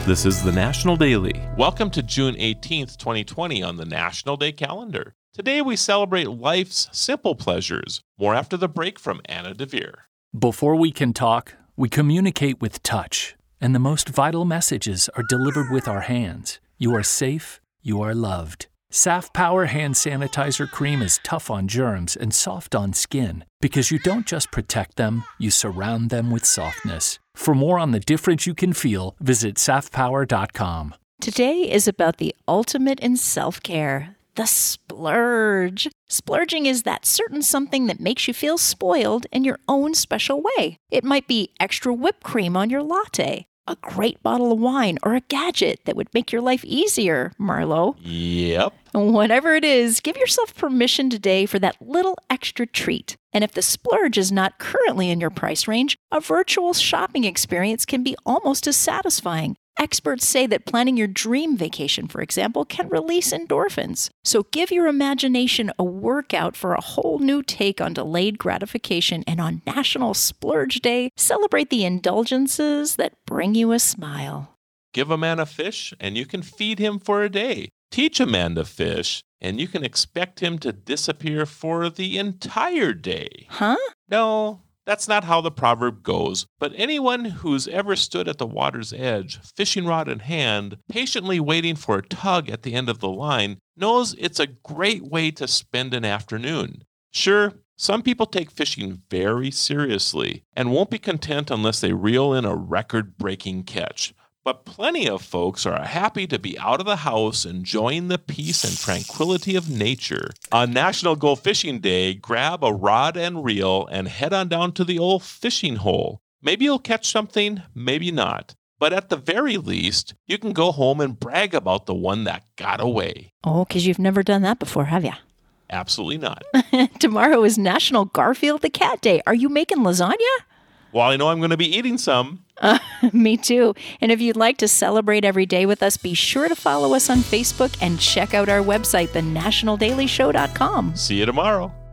This is the National Daily. Welcome to June 18th, 2020 on the National Day calendar. Today we celebrate life's simple pleasures. More after the break from Anna DeVere. Before we can talk, we communicate with touch, and the most vital messages are delivered with our hands. You are safe, you are loved. Saft Power Hand Sanitizer Cream is tough on germs and soft on skin because you don't just protect them, you surround them with softness. For more on the difference you can feel, visit saftpower.com. Today is about the ultimate in self-care, the splurge. Splurging is that certain something that makes you feel spoiled in your own special way. It might be extra whipped cream on your latte, a great bottle of wine, or a gadget that would make your life easier, Marlo. Yep. Whatever it is, give yourself permission today for that little extra treat. And if the splurge is not currently in your price range, a virtual shopping experience can be almost as satisfying. Experts say that planning your dream vacation, for example, can release endorphins. So give your imagination a workout for a whole new take on delayed gratification. And on National Splurge Day, celebrate the indulgences that bring you a smile. Give a man a fish and you can feed him for a day. Teach a man to fish and you can expect him to disappear for the entire day. Huh? No, that's not how the proverb goes. But anyone who's ever stood at the water's edge, fishing rod in hand, patiently waiting for a tug at the end of the line, knows it's a great way to spend an afternoon. Sure, some people take fishing very seriously and won't be content unless they reel in a record-breaking catch. But plenty of folks are happy to be out of the house enjoying the peace and tranquility of nature. On National Go Fishing Day, grab a rod and reel and head on down to the old fishing hole. Maybe you'll catch something, maybe not. But at the very least, you can go home and brag about the one that got away. Oh, because you've never done that before, have you? Absolutely not. Tomorrow is National Garfield the Cat Day. Are you making lasagna? Well, I know I'm going to be eating some. Me too. And if you'd like to celebrate every day with us, be sure to follow us on Facebook and check out our website, thenationaldailyshow.com. See you tomorrow.